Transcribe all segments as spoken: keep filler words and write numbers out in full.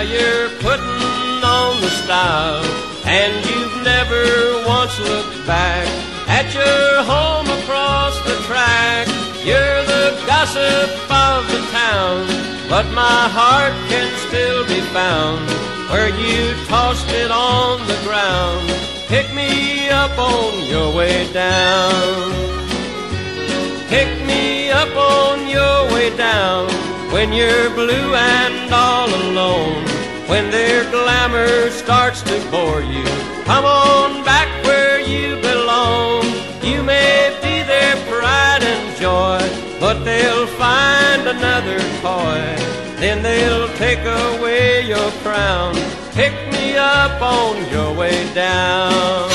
you're putting on the style, and you've never once looked back at your home across the track. You're the gossip of the town, but my heart can still be found where you tossed it on the ground. Pick me up on your way down. Pick me up on your way down when you're blue and all alone. When their glamour starts to bore you, come on back where you belong. You may be their pride and joy, but they'll find another toy. Then they'll take away your crown. Pick me up on your way down.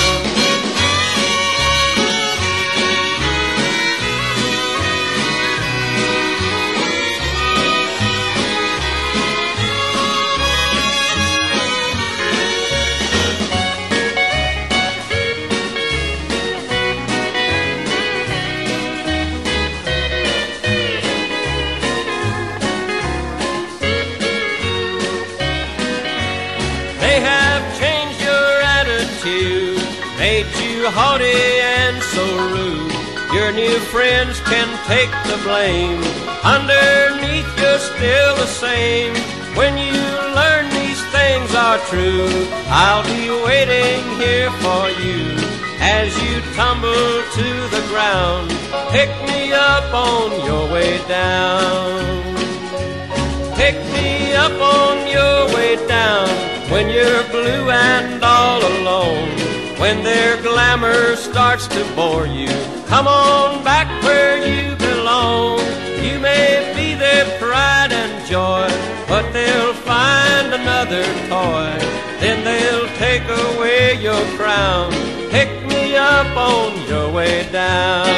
They have changed your attitude, made you haughty and so rude. Your new friends can take the blame. Underneath you're still the same. When you learn these things are true, I'll be waiting here for you as you tumble to the ground. Pick me up on your way down. Pick me up on your way down when you're blue and all alone. When their glamour starts to bore you, come on back where you belong. You may be their pride and joy, but they'll find another toy. Then they'll take away your crown. Pick me up on your way down.